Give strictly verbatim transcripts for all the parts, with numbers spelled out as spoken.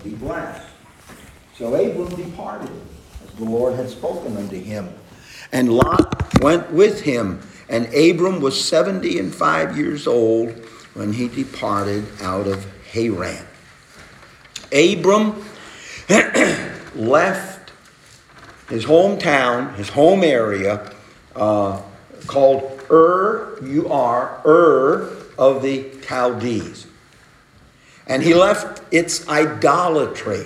be blessed. So Abram departed, as the Lord had spoken unto him. And Lot went with him. And Abram was seventy and five years old when he departed out of Haran. Abram left his hometown, his home area, uh, called Ur, you are Ur of the Chaldees. And he left its idolatry.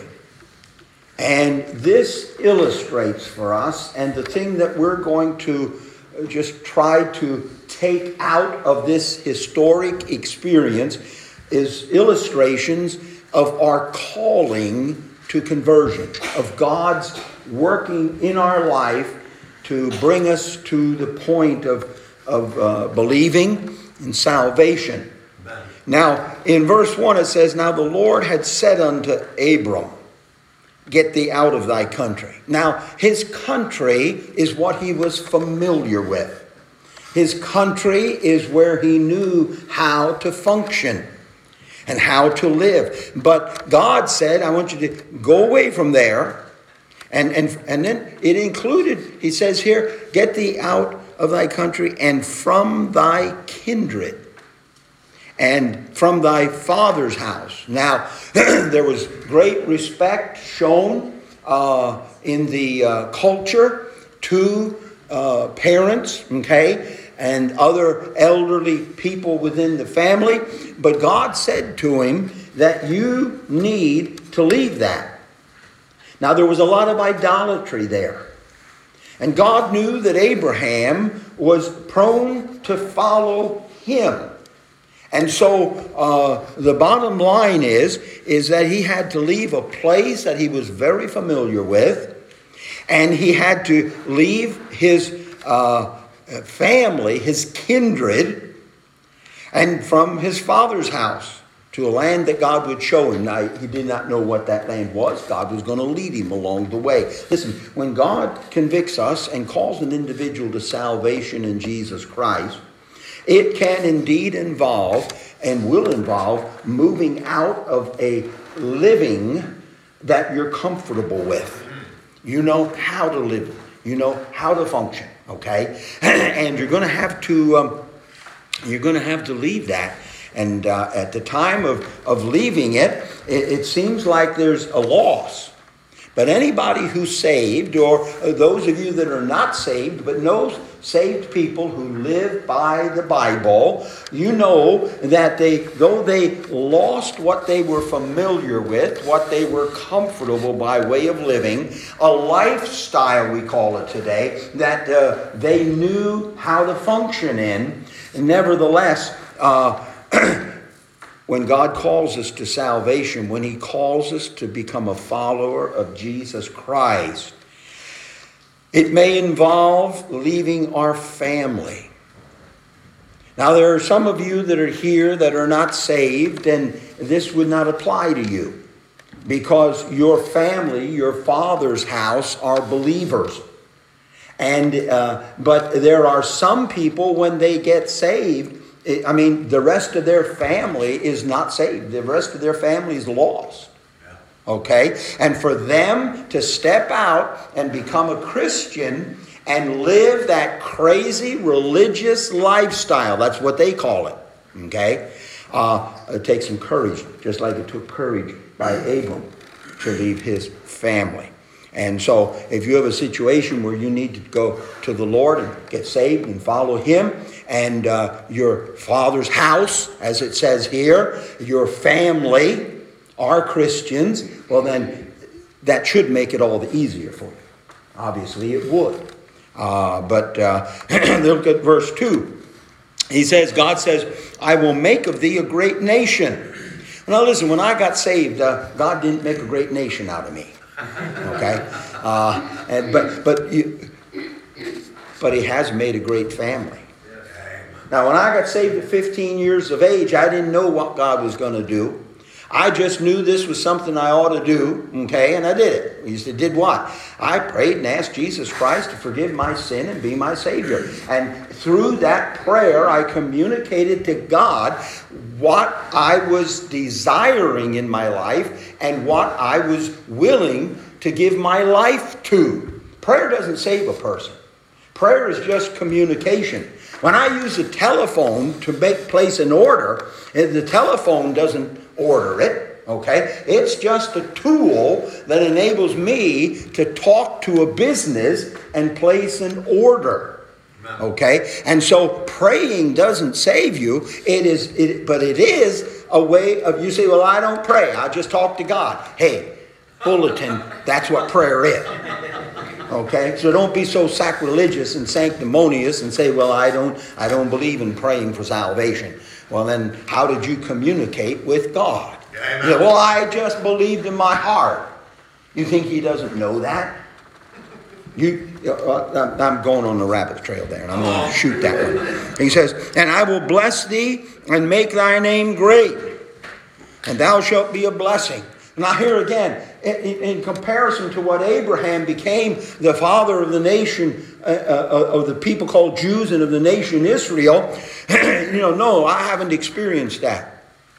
And this illustrates for us, and the thing that we're going to just try to take out of this historic experience is illustrations of our calling to conversion, of God's working in our life to bring us to the point of, of uh, believing in salvation. Amen. Now, in verse one it says, Now the Lord had said unto Abram, Get thee out of thy country. Now, his country is what he was familiar with. His country is where he knew how to function and how to live. But God said, I want you to go away from there. And, and, and then it included, he says here, get thee out of thy country and from thy kindred and from thy father's house. Now, there was great respect shown uh, in the uh, culture to uh, parents, okay, and other elderly people within the family. But God said to him that you need to leave that. Now, there was a lot of idolatry there. And God knew that Abraham was prone to follow him. And so uh, the bottom line is, is that he had to leave a place that he was very familiar with. And he had to leave his uh, family, his kindred, and from his father's house to a land that God would show him. Now, he did not know what that land was. God was going to lead him along the way. Listen, when God convicts us and calls an individual to salvation in Jesus Christ, it can indeed involve and will involve moving out of a living that you're comfortable with. You know how to live. You know how to function. Okay? And you're going to have to, um, you're going to have to leave that. And uh, at the time of, of leaving it, it, it seems like there's a loss. But anybody who's saved, or those of you that are not saved, but know saved people who live by the Bible, you know that they, though they lost what they were familiar with, what they were comfortable by way of living, a lifestyle we call it today, that uh, they knew how to function in, nevertheless, uh, when God calls us to salvation, when he calls us to become a follower of Jesus Christ, it may involve leaving our family. Now, there are some of you that are here that are not saved, and this would not apply to you because your family, your father's house, are believers. And uh, but there are some people, when they get saved, I mean, the rest of their family is not saved. The rest of their family is lost. Okay? And for them to step out and become a Christian and live that crazy religious lifestyle, that's what they call it. Okay? Uh, it takes some courage, just like it took courage by Abram to leave his family. And so if you have a situation where you need to go to the Lord and get saved and follow him, and uh, your father's house, as it says here, your family are Christians, well then that should make it all the easier for you. Obviously it would. Uh, but uh, look at verse two. He says, God says, I will make of thee a great nation. Now listen, when I got saved, uh, God didn't make a great nation out of me. Okay? Uh, and, but, but, you, but he has made a great family. Now, when I got saved at fifteen years of age, I didn't know what God was going to do. I just knew this was something I ought to do, okay, and I did it. He said, did what? I prayed and asked Jesus Christ to forgive my sin and be my Savior. And through that prayer, I communicated to God what I was desiring in my life and what I was willing to give my life to. Prayer doesn't save a person. Prayer is just communication. When I use a telephone to make place an order, the telephone doesn't order it, okay? It's just a tool that enables me to talk to a business and place an order, okay? And so praying doesn't save you. It is, it, but it is a way of, you say, well, I don't pray. I just talk to God. Hey, bulletin, that's what prayer is. Okay, so don't be so sacrilegious and sanctimonious and say, well, I don't I don't believe in praying for salvation. Well, then how did you communicate with God? Yeah, you say, well, I just believed in my heart. You think he doesn't know that? You, uh, I'm going on the rabbit trail there, and I'm going to shoot that one. He says, and I will bless thee and make thy name great, and thou shalt be a blessing. Now here again, in, in comparison to what Abraham became the father of the nation, uh, uh, of the people called Jews and of the nation Israel, you know, no, I haven't experienced that.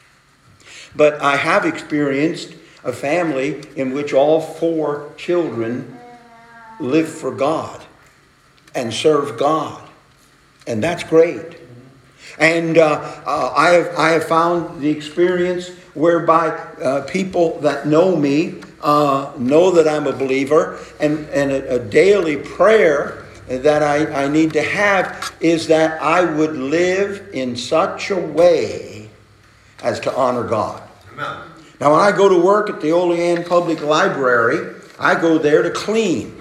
But I have experienced a family in which all four children live for God and serve God. And that's great. And uh, uh, I have I have found the experience whereby uh, people that know me uh, know that I'm a believer, and, and a, a daily prayer that I, I need to have is that I would live in such a way as to honor God. Amen. Now, when I go to work at the Olean Public Library, I go there to clean.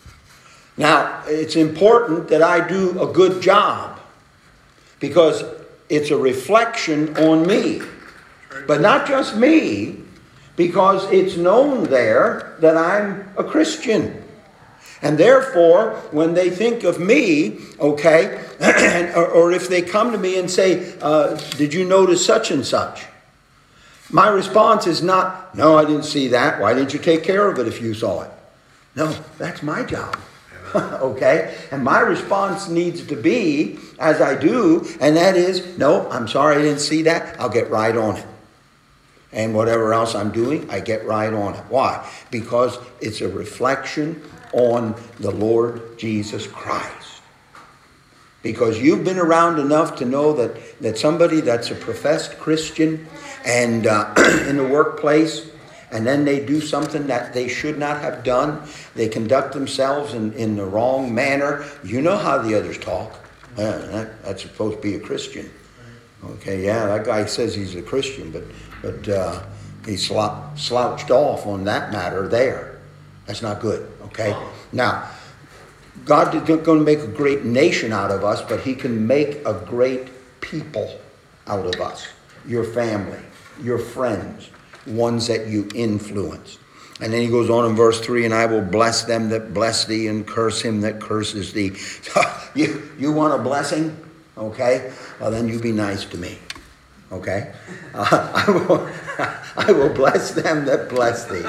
Now, it's important that I do a good job because it's a reflection on me. But not just me, because it's known there that I'm a Christian. And therefore, when they think of me, okay, or, or if they come to me and say, uh, did you notice such and such? My response is not, no, I didn't see that. Why didn't you take care of it if you saw it? No, that's my job. Okay? And my response needs to be, as I do, and that is, no, I'm sorry I didn't see that. I'll get right on it. And whatever else I'm doing, I get right on it. Why? Because it's a reflection on the Lord Jesus Christ. Because you've been around enough to know that, that somebody that's a professed Christian and uh, in the workplace, and then they do something that they should not have done. They conduct themselves in, in the wrong manner. You know how the others talk. Uh, that, that's supposed to be a Christian. Okay, yeah, that guy says he's a Christian, but but uh, he slou- slouched off on that matter there. That's not good, okay? Now, God is going to make a great nation out of us, but he can make a great people out of us. Your family, your friends, ones that you influence. And then he goes on in verse three, and I will bless them that bless thee and curse him that curses thee. you, you want a blessing? Okay? Well, then you be nice to me. Okay? Uh, I will, I will bless them that bless thee.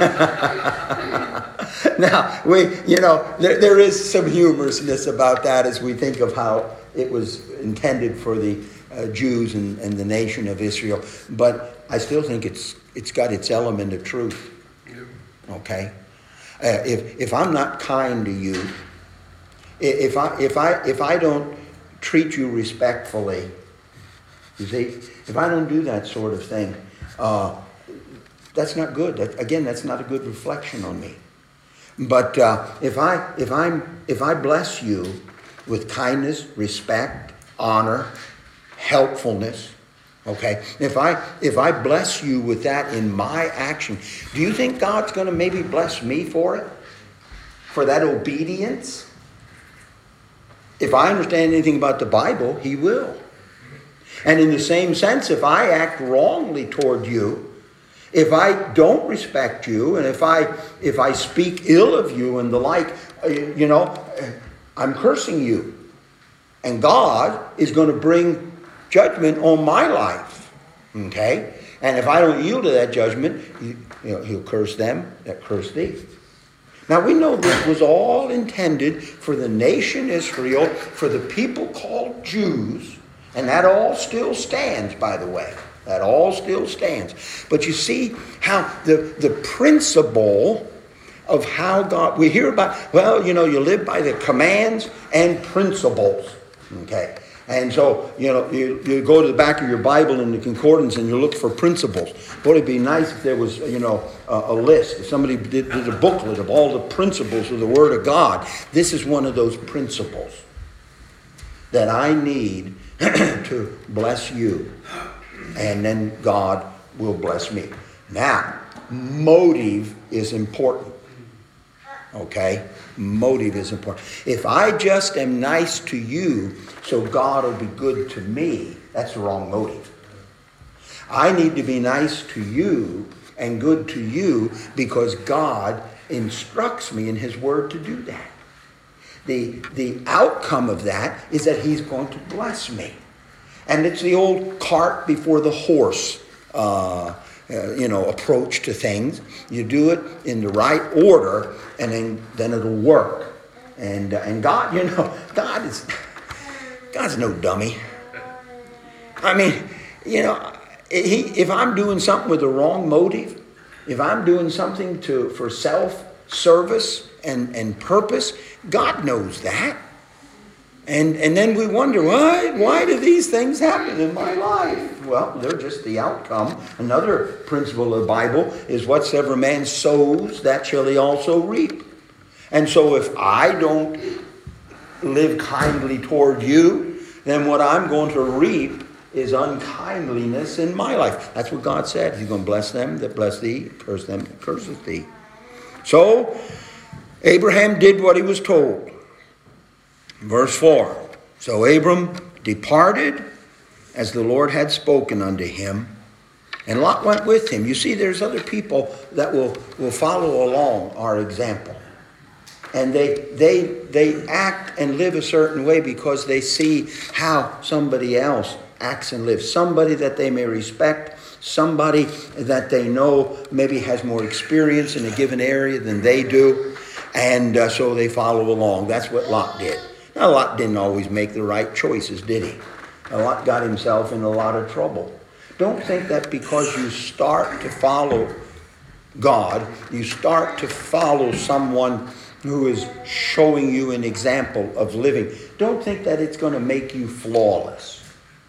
Now, we, you know, there, there is some humorousness about that as we think of how it was intended for the uh, Jews and, and the nation of Israel. But I still think it's it's got its element of truth. Okay? Uh, if if I'm not kind to you, if I if I if I don't treat you respectfully, you see, if I don't do that sort of thing, uh, that's not good. That, again, that's not a good reflection on me. But uh, if I if I'm if I bless you with kindness, respect, honor, helpfulness, okay. If I if I bless you with that in my action, do you think God's going to maybe bless me for it, for that obedience? If I understand anything about the Bible, He will. And in the same sense, if I act wrongly toward you, if I don't respect you, and if I if I speak ill of you and the like, you know, I'm cursing you. And God is going to bring judgment on my life. Okay? And if I don't yield to that judgment, you, you know, he'll curse them that curse thee. Now we know this was all intended for the nation Israel, for the people called Jews, and that all still stands, by the way. That all still stands. But you see how the, the principle of how God, we hear about, well, you know, you live by the commands and principles. Okay. And so, you know, you, you go to the back of your Bible in the concordance and you look for principles. Boy, it'd be nice if there was, you know, a, a list. If somebody did, did a booklet of all the principles of the Word of God. This is one of those principles that I need to bless you. And then God will bless me. Now, motive is important. Okay? Motive is important. If I just am nice to you so God will be good to me, that's the wrong motive. I need to be nice to you and good to you because God instructs me in His Word to do that. The, the outcome of that is that He's going to bless me. And it's the old cart before the horse uh, uh, you know, approach to things. You do it in the right order, and then, then it'll work. And uh, and God, you know, God is God's no dummy. I mean, you know, he, if I'm doing something with the wrong motive, if I'm doing something to for self-service and, and purpose, God knows that. And and then we wonder, why, why do these things happen in my life? Well, they're just the outcome. Another principle of the Bible is whatsoever man sows, that shall he also reap. And so if I don't live kindly toward you, then what I'm going to reap is unkindliness in my life. That's what God said. He's going to bless them that bless thee, curse them that curses thee. So, Abraham did what he was told. Verse four, so Abram departed as the Lord had spoken unto him, and Lot went with him. You see, there's other people that will, will follow along our example. And they, they, they act and live a certain way because they see how somebody else acts and lives. Somebody that they may respect, somebody that they know maybe has more experience in a given area than they do. And uh, so they follow along. That's what Lot did. Now, Lot didn't always make the right choices, did he? Lot got himself in a lot of trouble. Don't think that because you start to follow God, you start to follow someone who is showing you an example of living. Don't think that it's going to make you flawless.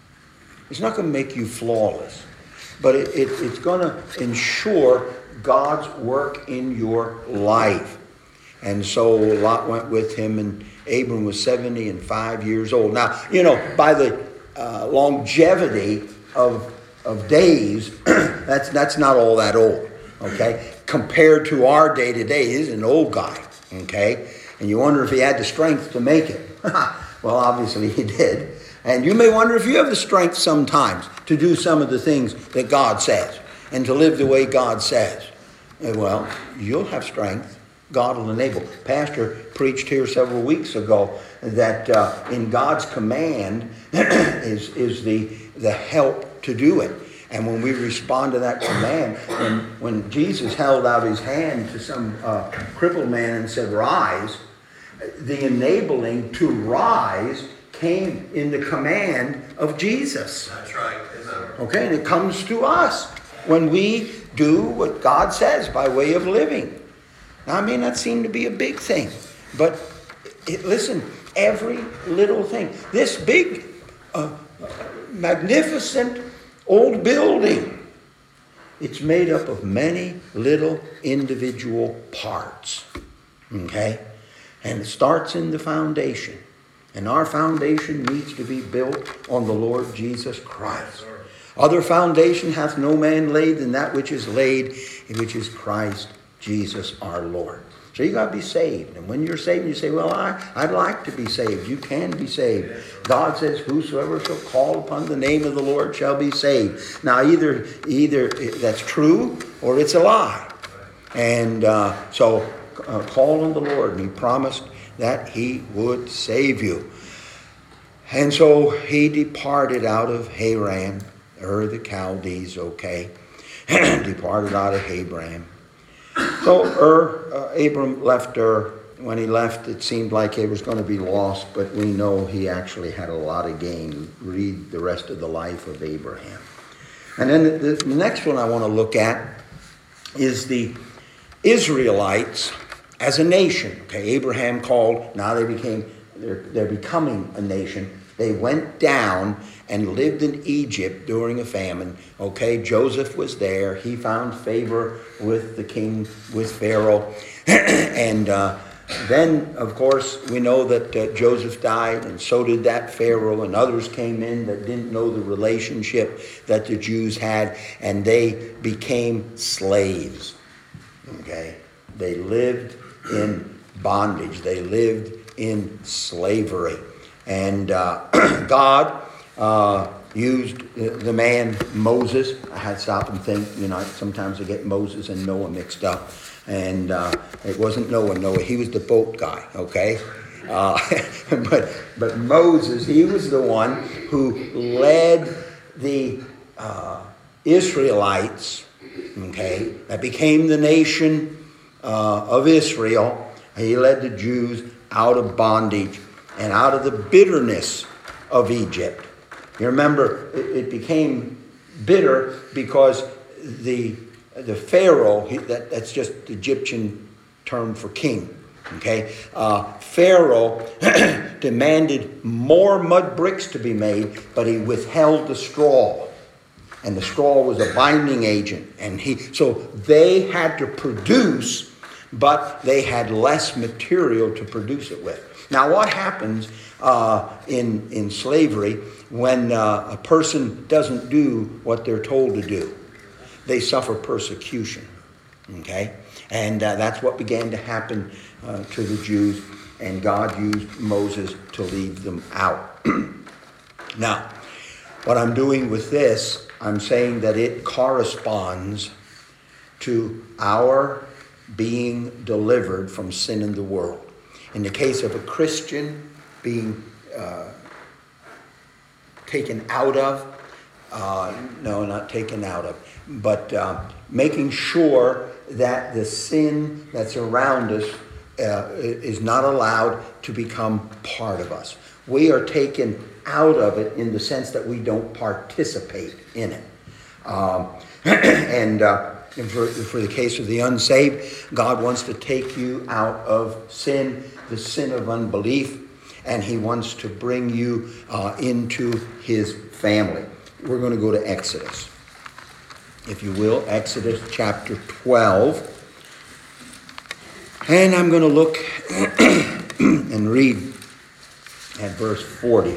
It's not going to make you flawless. But it, it, it's going to ensure God's work in your life. And so Lot went with him, and Abram was seventy and five years old. Now, you know, by the uh, longevity of of days, that's that's not all that old, okay? Compared to our day to day, he's an old guy, okay? And you wonder if he had the strength to make it. Well, obviously he did. And you may wonder if you have the strength sometimes to do some of the things that God says and to live the way God says. Well, you'll have strength. God will enable. Pastor preached here several weeks ago that uh, in God's command is, is the, the help to do it. And when we respond to that command, when, when Jesus held out his hand to some uh, crippled man and said, rise, the enabling to rise came in the command of Jesus. That's right. Okay, and it comes to us when we do what God says by way of living. I mean, that seemed to be a big thing. But it, listen, every little thing. This big, uh, magnificent old building, it's made up of many little individual parts. Okay? And it starts in the foundation. And our foundation needs to be built on the Lord Jesus Christ. Other foundation hath no man laid than that which is laid, which is Christ Jesus our Lord. So you got to be saved. And when you're saved, you say, well, I, I'd like to be saved. You can be saved. God says, whosoever shall call upon the name of the Lord shall be saved. Now, either either that's true or it's a lie. And uh, so uh, call on the Lord. And he promised that he would save you. And so he departed out of Haran. Ur of the Chaldees, okay, departed out of Abraham. So Ur, uh, Abram left Ur. When he left, it seemed like he was going to be lost, but we know he actually had a lot of gain. Read the rest of the life of Abraham. And then the, the next one I want to look at is the Israelites as a nation. Okay, Abraham called, now they became, they're, they're becoming a nation. They went down and lived in Egypt during a famine. Okay, Joseph was there. He found favor with the king, with Pharaoh. and uh, then, of course, we know that uh, Joseph died, and so did that Pharaoh, and others came in that didn't know the relationship that the Jews had, and they became slaves. Okay, they lived in bondage. They lived in slavery. And uh, God uh, used the man Moses. I had to stop and think, you know, sometimes I get Moses and Noah mixed up. And uh, it wasn't Noah, Noah. He was the boat guy, okay? Uh, but but Moses, he was the one who led the uh, Israelites, okay, that became the nation uh, of Israel. He led the Jews out of bondage and out of the bitterness of Egypt. You remember, it, it became bitter because the the Pharaoh, he, that, that's just the Egyptian term for king. Okay, uh, Pharaoh demanded more mud bricks to be made, but he withheld the straw, and the straw was a binding agent. And he, so they had to produce, but they had less material to produce it with. Now, what happens uh, in in slavery when uh, a person doesn't do what they're told to do? They suffer persecution. Okay, and uh, that's what began to happen uh, to the Jews, and God used Moses to lead them out. Now, what I'm doing with this, I'm saying that it corresponds to our being delivered from sin in the world. In the case of a Christian being uh, taken out of, uh, no, not taken out of, but uh, making sure that the sin that's around us uh, is not allowed to become part of us. We are taken out of it in the sense that we don't participate in it. Um, and uh, for, for the case of the unsaved, God wants to take you out of sin, the sin of unbelief, and he wants to bring you uh, into his family. We're going to go to Exodus. If you will, Exodus chapter twelve. And I'm going to look and read at verse forty.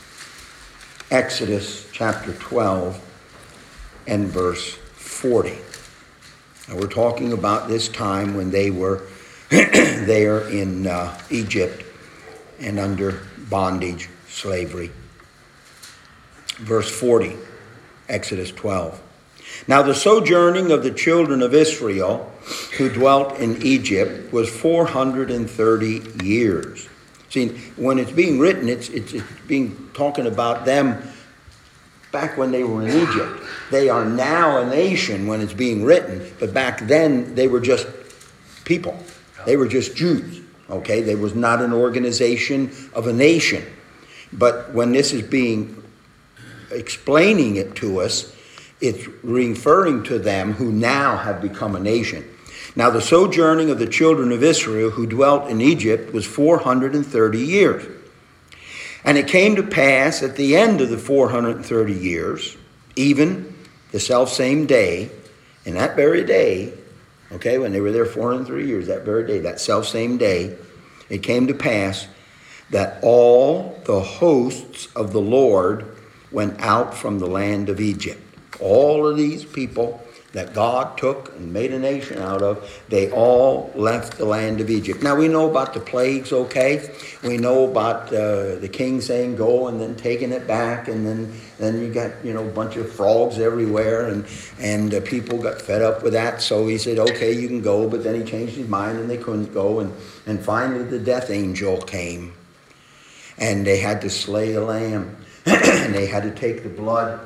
Exodus chapter twelve and verse forty. Now we're talking about this time when they were there in uh, Egypt and under bondage, slavery. Verse forty, Exodus twelve. Now the sojourning of the children of Israel who dwelt in Egypt was four hundred thirty years. See, when it's being written, it's, it's, it's being talking about them back when they were in Egypt. They are now a nation when it's being written, but back then they were just people. They were just Jews. Okay, there was not an organization of a nation. But when this is being explaining it to us, it's referring to them who now have become a nation. Now the sojourning of the children of Israel who dwelt in Egypt was four hundred thirty years. And it came to pass at the end of the four hundred thirty years, even the selfsame day, in that very day, okay, when they were there four hundred thirty years, that very day, that selfsame day, it came to pass that all the hosts of the Lord went out from the land of Egypt. All of these people that God took and made a nation out of, they all left the land of Egypt. Now we know about the plagues, okay? We know about uh, the king saying go and then taking it back, and then then you got, you know, a bunch of frogs everywhere, and and uh, people got fed up with that. So he said, okay, you can go, but then he changed his mind and they couldn't go, and and finally the death angel came, and they had to slay a lamb, and they had to take the blood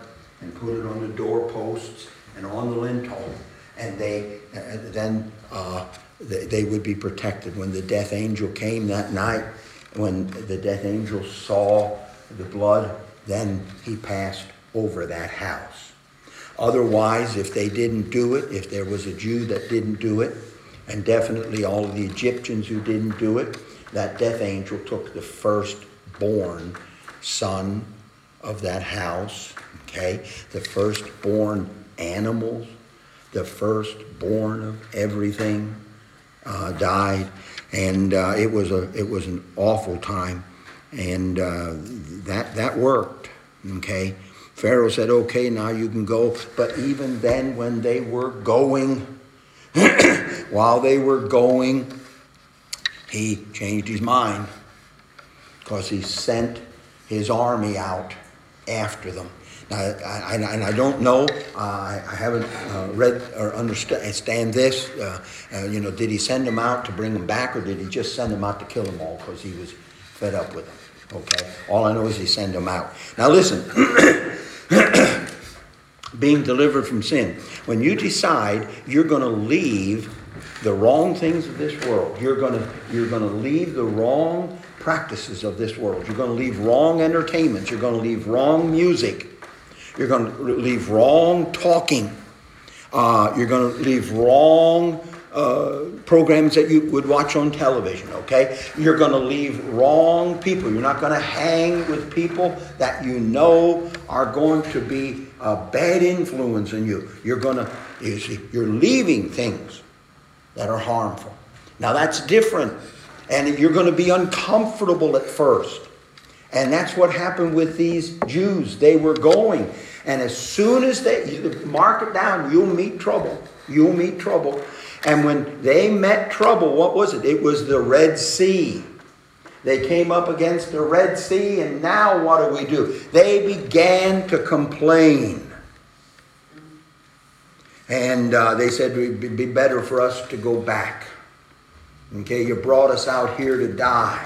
and put it on the doorposts and on the lintel. And they uh, then uh, they, they would be protected. When the death angel came that night, when the death angel saw the blood, then he passed over that house. Otherwise, if they didn't do it, if there was a Jew that didn't do it, and definitely all of the Egyptians who didn't do it, that death angel took the firstborn son of that house, okay? The firstborn animals, the firstborn of everything uh, died. And uh, it was a it was an awful time. And uh, that that worked, okay? Pharaoh said, okay, now you can go. But even then, when they were going, while they were going, he changed his mind because he sent his army out after them. Now, I, I, and I don't know, uh, I, I haven't uh, read or understand this. Uh, uh, you know, did he send them out to bring them back, or did he just send them out to kill them all because he was fed up with them? Okay, all I know is he sent them out. Now listen, being delivered from sin. When you decide you're going to leave the wrong things of this world, you're going to you're going to leave the wrong practices of this world. You're going to leave wrong entertainments. You're going to leave wrong music. You're going to leave wrong talking. Uh, you're going to leave wrong uh, programs that you would watch on television, okay? You're going to leave wrong people. You're not going to hang with people that you know are going to be a bad influence on you. You're going to, you see, you're leaving things that are harmful. Now that's different. And you're going to be uncomfortable at first. And that's what happened with these Jews. They were going. And as soon as they, mark it down, you'll meet trouble. You'll meet trouble. And when they met trouble, what was it? It was the Red Sea. They came up against the Red Sea, and now what do we do? They began to complain. And uh, they said it would be better for us to go back. Okay, you brought us out here to die.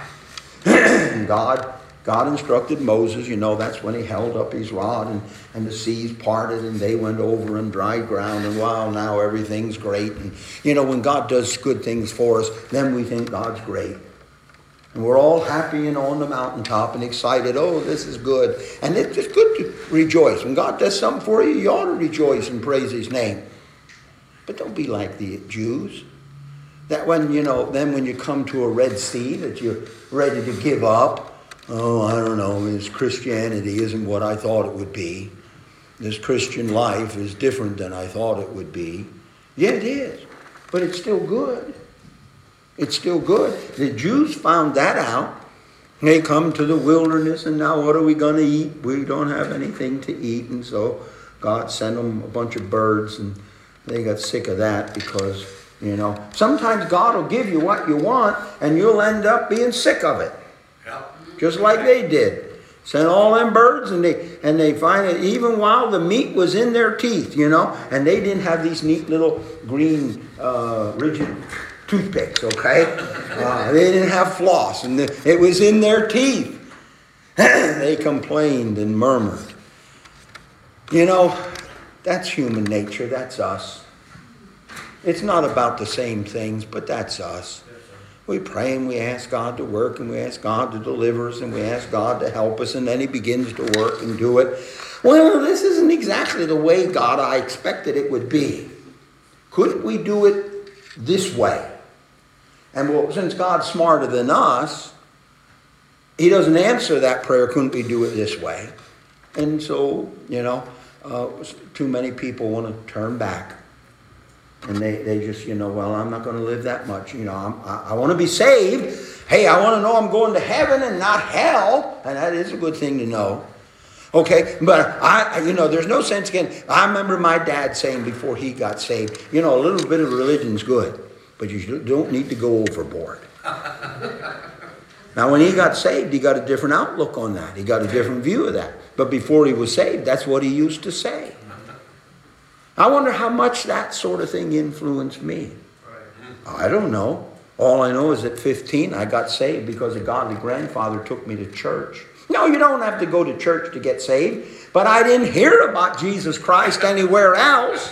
And God God instructed Moses, you know, that's when he held up his rod and, and the seas parted and they went over on dry ground, and wow, now everything's great. And, you know, when God does good things for us, then we think God's great. And we're all happy and on the mountaintop and excited. Oh, this is good. And it's just good to rejoice. When God does something for you, you ought to rejoice and praise his name. But don't be like the Jews. That when, you know, then when you come to a Red Sea that you're ready to give up, oh, I don't know, this Christianity isn't what I thought it would be. This Christian life is different than I thought it would be. Yeah, it is. But it's still good. It's still good. The Jews found that out. They come to the wilderness, and now what are we going to eat? We don't have anything to eat. And so God sent them a bunch of birds, and they got sick of that because, you know, sometimes God will give you what you want, and you'll end up being sick of it. Yeah. Just like they did. Sent all them birds, and they and they find it even while the meat was in their teeth, you know, and they didn't have these neat little green uh, rigid toothpicks, okay? Uh, they didn't have floss, and the, it was in their teeth. They complained and murmured. You know, that's human nature. That's us. It's not about the same things, but that's us. We pray and we ask God to work, and we ask God to deliver us, and we ask God to help us, and then he begins to work and do it. Well, this isn't exactly the way, God, I expected it would be. Couldn't we do it this way? And well, since God's smarter than us, he doesn't answer that prayer, couldn't we do it this way? And so, you know, uh, too many people want to turn back. And they, they just, you know, well, I'm not going to live that much. You know, I'm, I, I want to be saved. Hey, I want to know I'm going to heaven and not hell. And that is a good thing to know. Okay, but I, you know, there's no sense again. I remember my dad saying before he got saved, you know, a little bit of religion's good, but you don't need to go overboard. Now, when he got saved, he got a different outlook on that. He got a different view of that. But before he was saved, that's what he used to say. I wonder how much that sort of thing influenced me. I don't know. All I know is at fifteen, I got saved because a godly grandfather took me to church. No, you don't have to go to church to get saved. But I didn't hear about Jesus Christ anywhere else.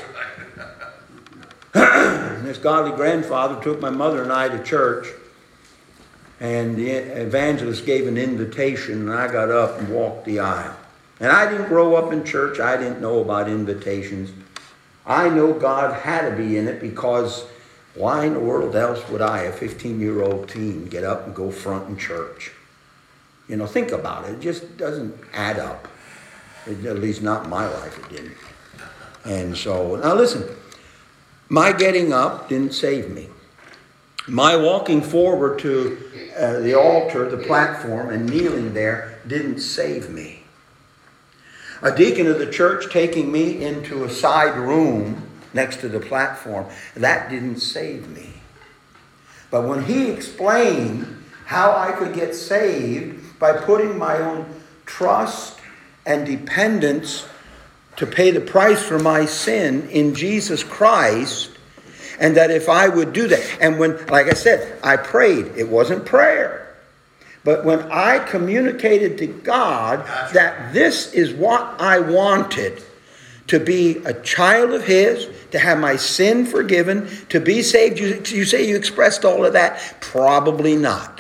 This godly grandfather took my mother and I to church. And the evangelist gave an invitation, and I got up and walked the aisle. And I didn't grow up in church. I didn't know about invitations. I know God had to be in it because why in the world else would I, a fifteen-year-old teen, get up and go front in church? You know, think about it. It just doesn't add up. It, at least not in my life it didn't. And so, now listen, my getting up didn't save me. My walking forward to uh, the altar, the platform, and kneeling there didn't save me. A deacon of the church taking me into a side room next to the platform, that didn't save me. But when he explained how I could get saved by putting my own trust and dependence to pay the price for my sin in Jesus Christ, and that if I would do that, and when, like I said, I prayed, it wasn't prayer. But when I communicated to God that this is what I wanted, to be a child of His, to have my sin forgiven, to be saved. You, you say you expressed all of that? Probably not.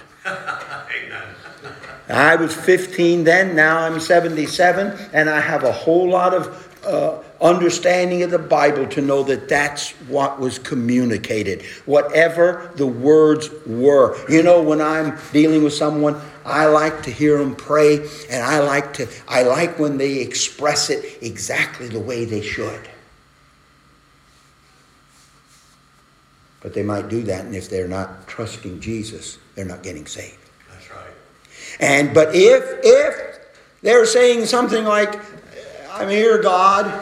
I was fifteen then, now I'm seventy-seven, and I have a whole lot of uh, understanding of the Bible to know that that's what was communicated. Whatever the words were. You know, when I'm dealing with someone, I like to hear them pray, and I like to I like when they express it exactly the way they should. But they might do that, and if they're not trusting Jesus, they're not getting saved. That's right. And but if if they're saying something like, "I'm here, God.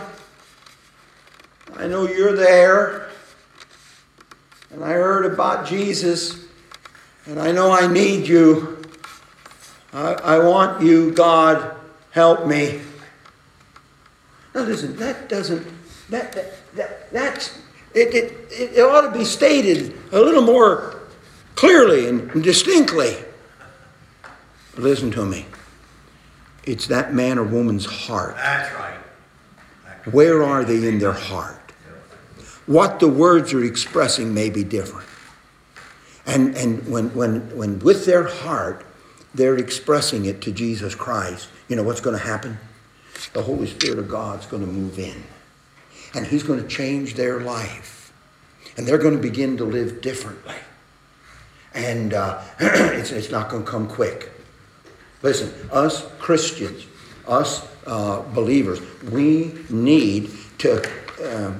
I know you're there, and I heard about Jesus, and I know I need you. I, I want you, God, help me." Now listen, that doesn't, that, that, that that's, it, it, it ought to be stated a little more clearly and distinctly. But listen to me. It's that man or woman's heart. That's right. Where are they in their heart? What the words are expressing may be different. And, and when, when, when with their heart, they're expressing it to Jesus Christ, you know what's going to happen? The Holy Spirit of God's going to move in. And He's going to change their life. And they're going to begin to live differently. And uh, it's, it's not going to come quick. Listen, us Christians, us uh, believers, we need to um,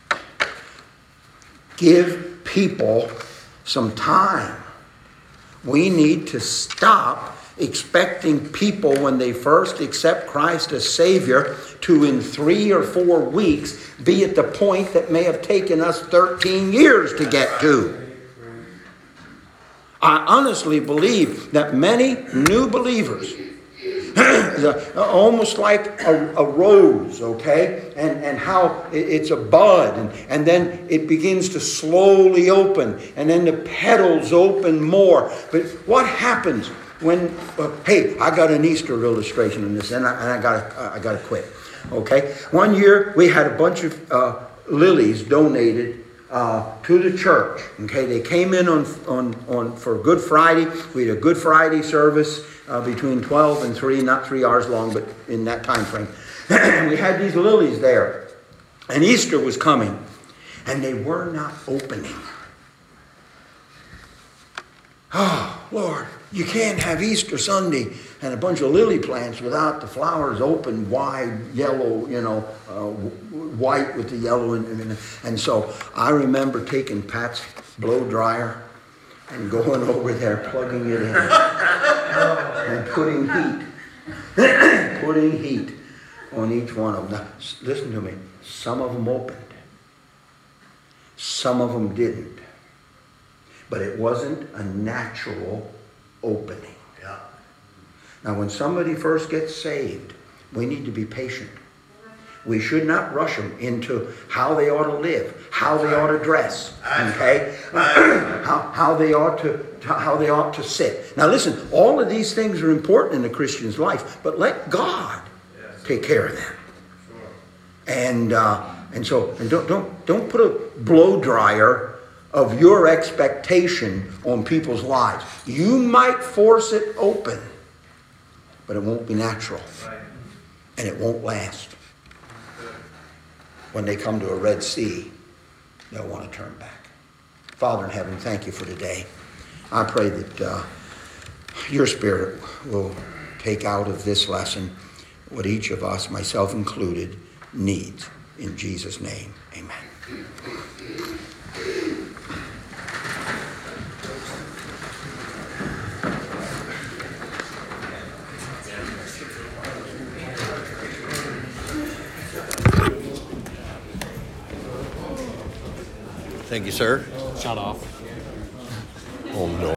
give people some time. We need to stop expecting people when they first accept Christ as Savior to in three or four weeks be at the point that may have taken us thirteen years to get to. I honestly believe that many new believers, almost like a, a rose, okay? And, and how it's a bud, and, and then it begins to slowly open, and then the petals open more. But what happens when, uh, hey, I got an Easter illustration in this, and I, and I got uh, I got to quit, okay? One year we had a bunch of uh, lilies donated Uh, to the church. Okay, they came in on on on for Good Friday. We had a Good Friday service uh, between twelve and three, not three hours long, but in that time frame. We had these lilies there, and Easter was coming, and they were not opening. Oh, Lord, you can't have Easter Sunday and a bunch of lily plants without the flowers open, wide, yellow, you know, uh, white with the yellow. And, and, and so I remember taking Pat's blow dryer and going over there, plugging it in, and putting heat, putting heat on each one of them. Now, listen to me. Some of them opened. Some of them didn't. But it wasn't a natural opening. Yeah. Now, when somebody first gets saved, we need to be patient. We should not rush them into how they ought to live, how they ought to dress, okay? how, how they ought to how they ought to sit. Now listen, all of these things are important in a Christian's life, but let God take care of them. And uh, and so and don't don't don't put a blow dryer of your expectation on people's lives. You might force it open, but it won't be natural, and it won't last. When they come to a Red Sea, they'll want to turn back. Father in heaven, thank you for today. I pray that uh, your Spirit will take out of this lesson what each of us, myself included, needs. In Jesus' name, amen. Thank you, sir. Shut off. Oh, no.